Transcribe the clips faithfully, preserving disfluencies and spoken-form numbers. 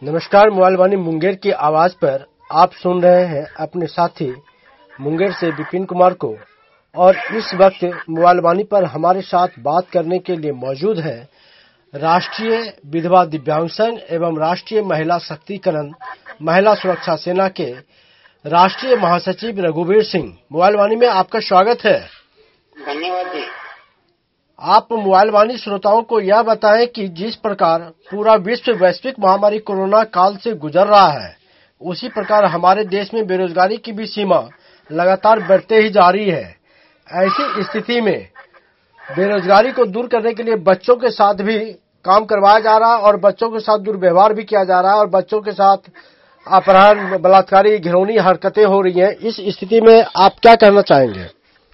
नमस्कार। मोबाइल वाणी मुंगेर की आवाज पर आप सुन रहे हैं अपने साथी मुंगेर से विपिन कुमार को। और इस वक्त मोबाइल वाणी पर हमारे साथ बात करने के लिए मौजूद है राष्ट्रीय विधवा दिव्यांग संघ एवं राष्ट्रीय महिला शक्तिकरण महिला सुरक्षा सेना के राष्ट्रीय महासचिव रघुवीर सिंह। मोबाइल वाणी में आपका स्वागत है। धन्यवाद जी। आप मोबाइल वाणी श्रोताओं को यह बताएं कि जिस प्रकार पूरा विश्व वैश्विक महामारी कोरोना काल से गुजर रहा है, उसी प्रकार हमारे देश में बेरोजगारी की भी सीमा लगातार बढ़ते ही जा रही है। ऐसी स्थिति में बेरोजगारी को दूर करने के लिए बच्चों के साथ भी काम करवाया जा रहा है और बच्चों के साथ दुर्व्यवहार भी किया जा रहा है और बच्चों के साथ अपहरण, बलात्कारी, घिनौनी हरकतें हो रही हैं। इस स्थिति में आप क्या कहना चाहेंगे?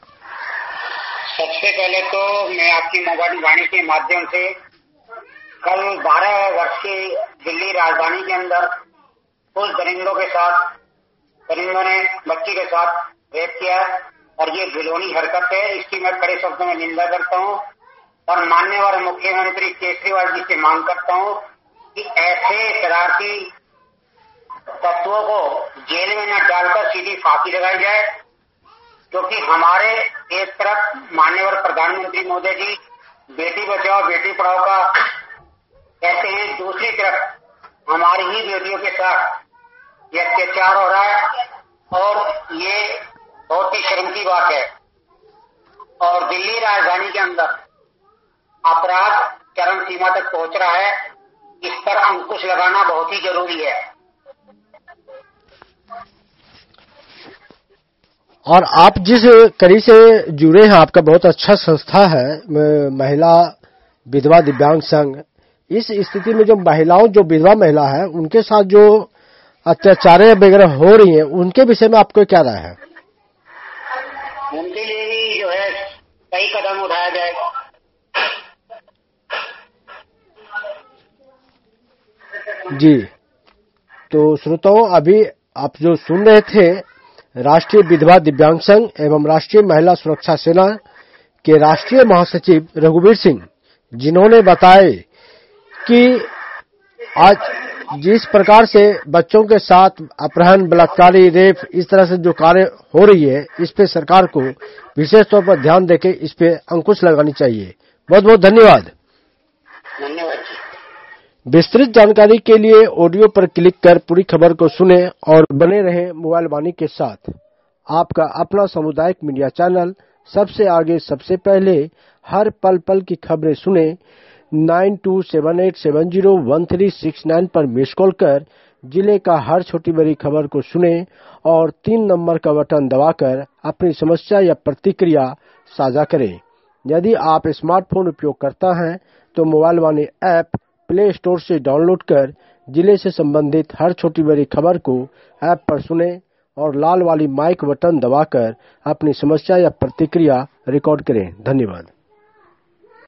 सबसे पहले तो मैं आपकी मोबाइल वाणी के माध्यम से कल बारह वर्ष की दिल्ली राजधानी के अंदर कुछ दरिंदों के साथ दरिंदों ने बच्ची के साथ रेप किया और ये घिनौनी हरकत है, इसकी मैं कड़े शब्दों में निंदा करता हूँ और माननीय मुख्यमंत्री केजरीवाल जी से मांग करता हूँ कि ऐसे शरारती तत्वों को जेल में न डालकर सीधी फांसी लगाई जाए, क्योंकि हमारे एक तरफ माननीय प्रधानमंत्री मोदी जी बेटी बचाओ बेटी पढ़ाओ का कहते हैं, दूसरी तरफ हमारी ही बेटियों के साथ ये अत्याचार हो रहा है और ये बहुत ही शर्म की बात है। और दिल्ली राजधानी के अंदर अपराध चरम सीमा तक पहुंच रहा है, इस पर अंकुश लगाना बहुत ही जरूरी है। और आप जिस कड़ी से जुड़े हैं, आपका बहुत अच्छा संस्था है महिला विधवा दिव्यांग संघ। इस स्थिति में जो महिलाओं जो विधवा महिला है उनके साथ जो अत्याचार वगैरह हो रही हैं, उनके विषय में आपको क्या राय है? उनके लिए भी जो है कई कदम उठाया जाएगा। जी, तो श्रोताओं, अभी आप जो सुन रहे थे राष्ट्रीय विधवा दिव्यांग संघ एवं राष्ट्रीय महिला सुरक्षा सेना के राष्ट्रीय महासचिव रघुवीर सिंह, जिन्होंने बताए कि आज जिस प्रकार से बच्चों के साथ अपहरण, बलात्कारी, रेप, इस तरह से जो कार्य हो रही है, इस पे सरकार को विशेष तौर पर ध्यान देके इस पे अंकुश लगानी चाहिए। बहुत बहुत धन्यवाद। धन्यवाद। विस्तृत जानकारी के लिए ऑडियो पर क्लिक कर पूरी खबर को सुने और बने रहें मोबाइल वाणी के साथ। आपका अपना सामुदायिक मीडिया चैनल सबसे आगे, सबसे पहले हर पल पल की खबरें सुने। Nine two seven eight seven zero one three six nine पर मिस कॉल कर जिले का हर छोटी बड़ी खबर को सुने और तीन नंबर का बटन दबाकर अपनी समस्या या प्रतिक्रिया साझा करें। यदि आप स्मार्टफोन उपयोग करता हैं तो mobile Vani app play store से डाउनलोड कर जिले से संबंधित हर छोटी बड़ी खबर को ऐप पर सुने और लाल वाली माइक बटन दबाकर अपनी समस्या या प्रतिक्रिया रिकॉर्ड करें। धन्यवाद।